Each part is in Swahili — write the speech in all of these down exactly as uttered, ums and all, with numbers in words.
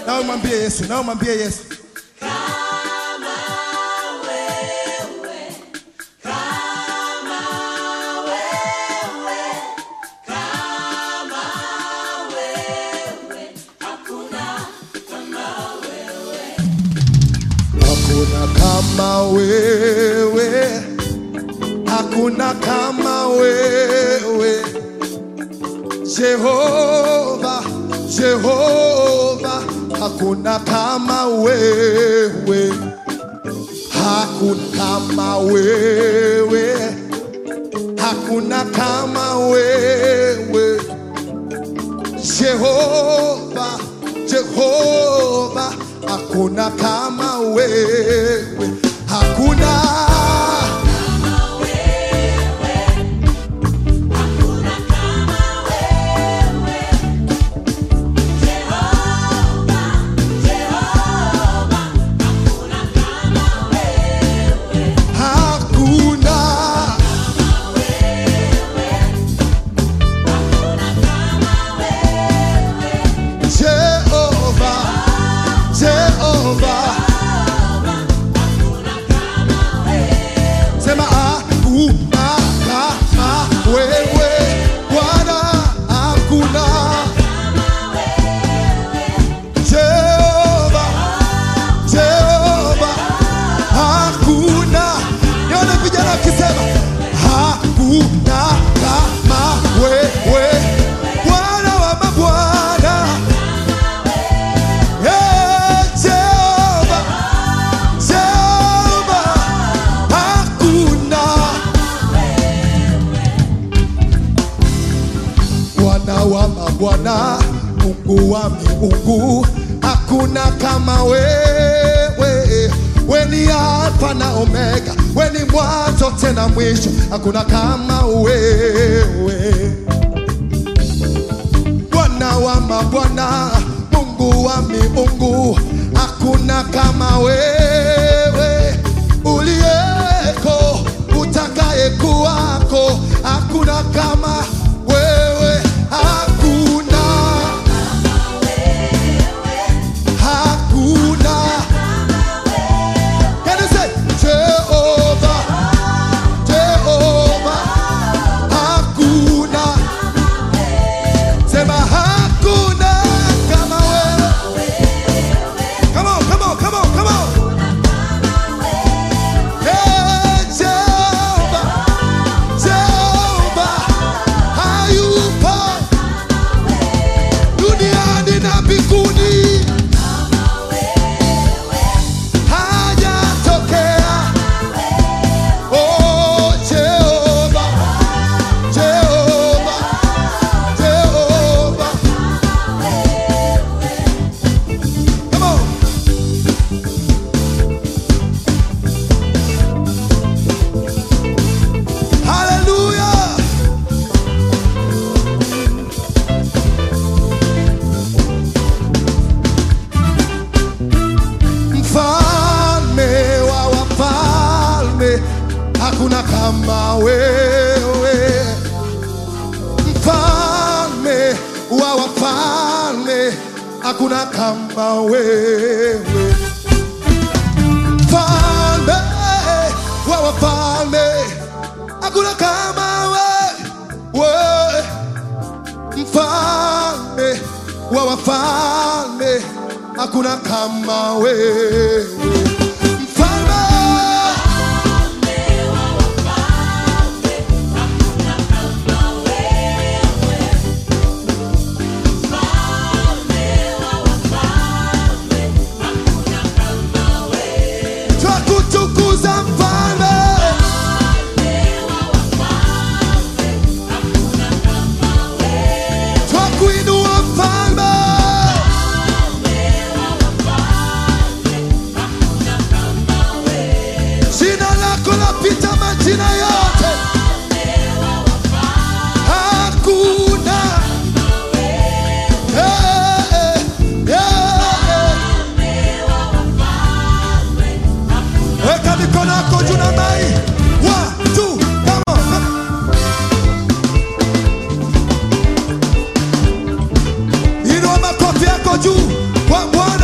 Na umwambie Yesu, na umwambie Yesu. Kama wewe, kama wewe, kama wewe, hakuna kama wewe. Hakuna kama wewe, hakuna kama wewe. Jehova, Jehova, hakuna kama wewe. Hakuna kama wewe, hakuna kama wewe. Jehova, Jehova, hakuna kama wewe. Hakuna Bwana Mungu wa miungu, hakuna kama wewe. Wewe ni Alfa na Omega, wewe ni mwanzo tena mwisho, hakuna kama wewe. Bwana wa mabwana, Mungu wa miungu, hakuna kama wewe. Uliyeko, utakaye kuwako, hakuna kama wewe. Hakuna, hakuna. Can you say Jehovah, Jehovah? Hakuna, sema hakuna kama wewe. Come on, come on, come on, come on. Hey, Jehovah, Jehovah, hayupo duniani na mbinguni, hajatokea. Oh, Jehovah, Jehovah, Jehovah. Come on. Hallelujah. Mfalme wa wafalme, hakuna kama wewe. Mfalme wa wafalme, hakuna kama wewe. Mfalme wa wafalme, hakuna kama wewe. Mfalme wa wafalme, hakuna kama wewe. Mfalme twakutukuza, mfalme twakuinua, mfalme jina lako lapita majina yote. Hakuna, eh, eh, eh. Weka mikono yako juu na mai. One, two, come on, come on. Inua makofi yako juu kwa Bwana.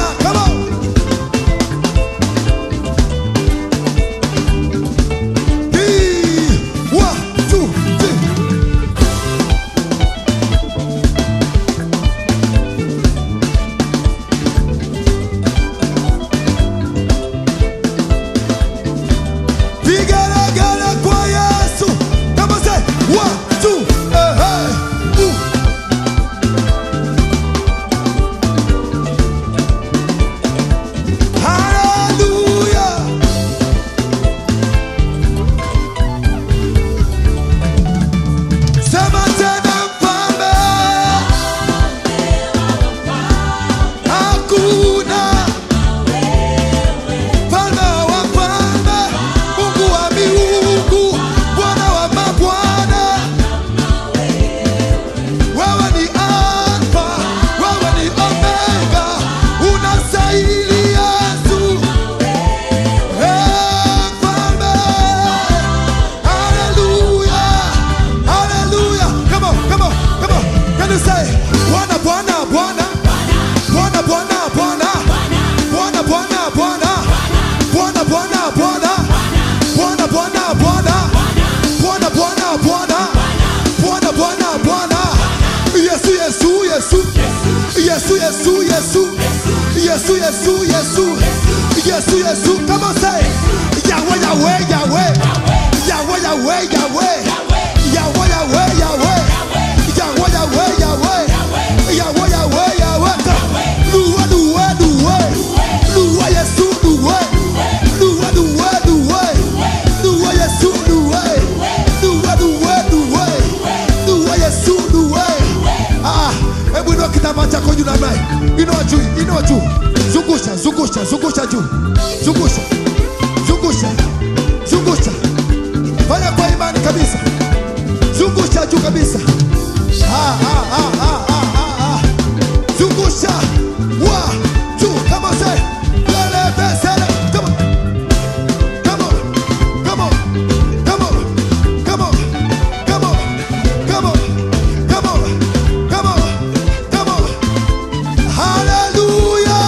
Yesu. Yesu, Yesu, Yesu. Yesu, Yesu, Yesu. Yesu, Yesu. Come on, say Yahweh, Yahweh, Yahweh. Yahweh, Yahweh, Yahweh. Yahweh, Yahweh, Yahweh. Yahweh, Yahweh, Yahweh. Yahweh, Yahweh, Yahweh. Loué, loué, loué. Loué Yesu, loué. Loué, loué, loué. Loué Yesu, loué. Loué, loué, loué. Loué Yesu, loué. Ah, hebu inua kitambaa chako juu namna hii. Inua juu, inua juu. Zungusha, zungusha, zungusha juu. Zungusha. Zungusha. Zungusha. Fanya kwa imani kabisa. Zungusha juu kabisa. Ah, ah, ah, ah, ah, ah, ah. Zungusha. Wa, juu. Come on, say. Lele, besele. Come on. Come on. Come on. Come on. Come on. Come on. Come on. Come on. Come on. Come on. Hallelujah.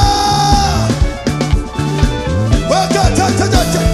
Waka, cha, cha, cha, cha.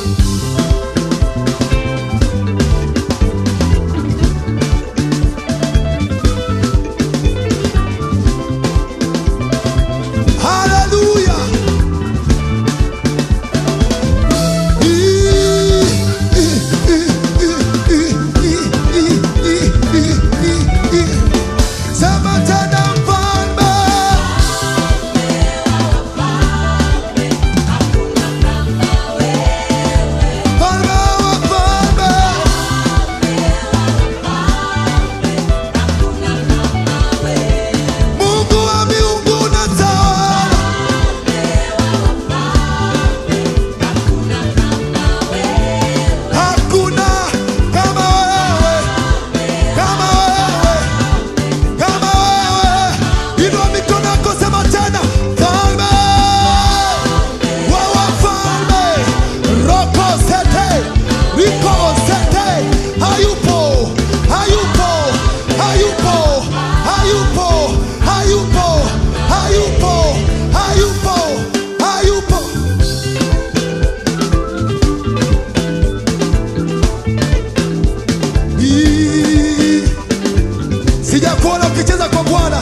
Sijakuona ukicheza kwa Bwana.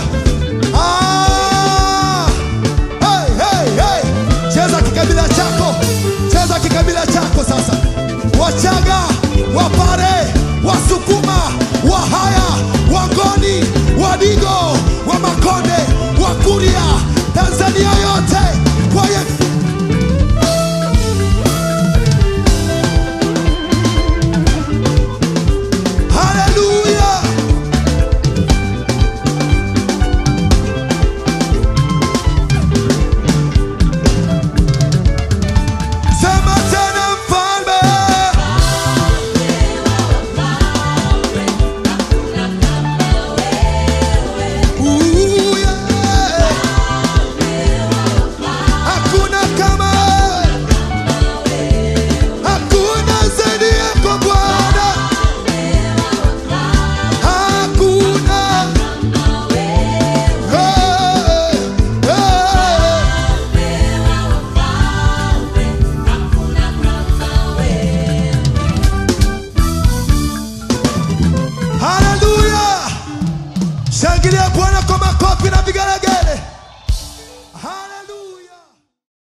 Ah! Hey, hey, hey. Cheza kikabila chako. Cheza kikabila chako sasa. Wachaga, Wapare, Wasukuma, Wahaya, Wangoni, Wadigo, Wamakonde, Wakuria, Tanzania yote kwa Yesu. Hallelujah. Sema tena mfalme. Ooh, yeah. Hakuna kama wewe. Hakuna zaidi yako Bwana. Hakuna. Hey, hey. Hallelujah. Shangilia Bwana kwa makofi na vigelegele.